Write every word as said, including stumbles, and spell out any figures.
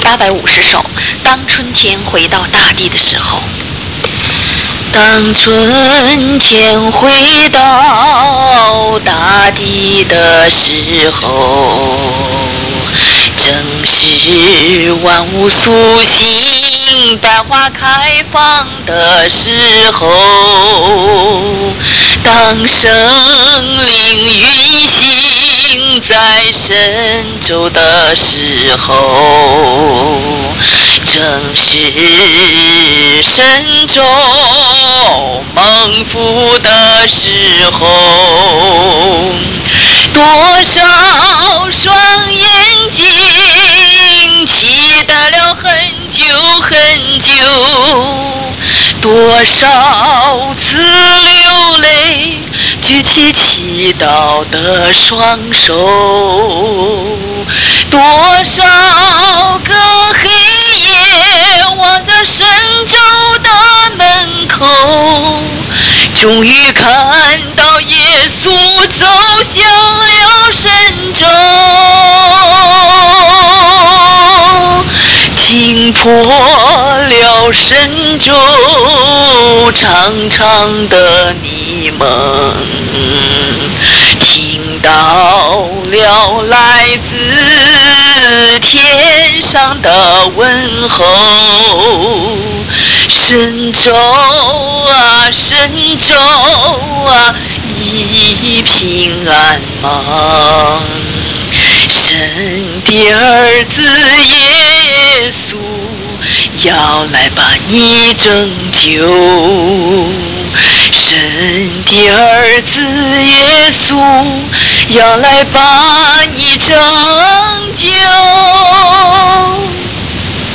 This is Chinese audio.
八百五十首。当春天回到大地的时候， 当春天回到大地的时候，正是万物苏醒、百花开放的时候。当生灵运行在神州的时候，正是神州蒙福的时候。多少双眼睛期待了很久很久，多少次流泪举起祈祷的双手，多少个黑夜望着神州的门口，终于看到耶稣走向了神州，听破了神州长长的迷蒙，听到了来自天上的问候。神州啊，神州啊，你平安吗？神的儿子耶稣要来把你拯救，神的儿子耶稣要来把你拯